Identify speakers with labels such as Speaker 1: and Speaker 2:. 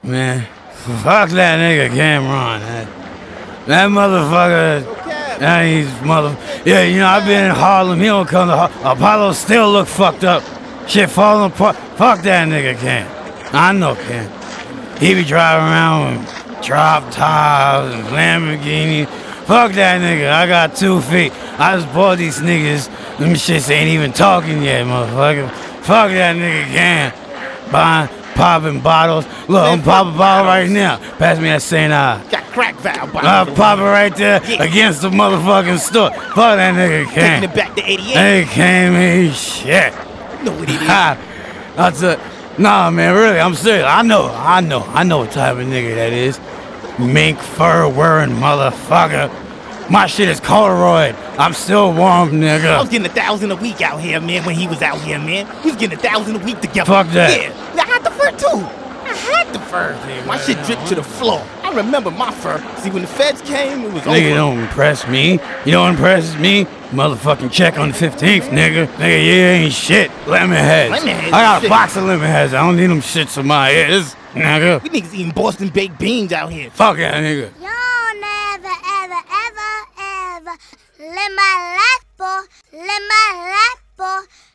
Speaker 1: Man, fuck that nigga Cameron. That motherfucker. That he's mother. Yeah, you know, I've been in Harlem. He don't come to Harlem. Apollo still look fucked up. Shit falling apart. Fuck that nigga Cam. I know Cam. He be driving around with drop tops and Lamborghini. Fuck that nigga. I got 2 feet. I just bought these niggas. Them shits ain't even talking yet, motherfucker. Fuck that nigga Cam. Buying, popping bottles. Look, I'm popping a bottle right now. Pass me that St. I.
Speaker 2: Got crack valve.
Speaker 1: I'll pop it right there against the motherfucking store. Fuck that nigga Cam.
Speaker 2: Taking it back to 88.
Speaker 1: They came in shit.
Speaker 2: No, it is.
Speaker 1: That's a nah, man. Really, I'm serious. I know what type of nigga that is. Mink fur wearing motherfucker. My shit is corduroy. I'm still warm,
Speaker 2: I
Speaker 1: nigga.
Speaker 2: was getting 1,000 a week out here, man, when he was out here, man. We was getting 1,000 a week together.
Speaker 1: Fuck that.
Speaker 2: Yeah, I had the fur too. I had the fur. My shit dripped to the floor. I remember my fur. See, when the feds came, it was over.
Speaker 1: Nigga don't impress me. You know what impresses me? Motherfucking check on the 15th, nigga. Nigga, you ain't shit. Lemon heads.
Speaker 2: Lemon heads
Speaker 1: I got a
Speaker 2: shit.
Speaker 1: box of lemon heads. I don't need them shits in my ears, nigga.
Speaker 2: We niggas eating Boston baked beans out here.
Speaker 1: Fuck that nigga.
Speaker 3: Y'all never, ever, ever, ever let my life for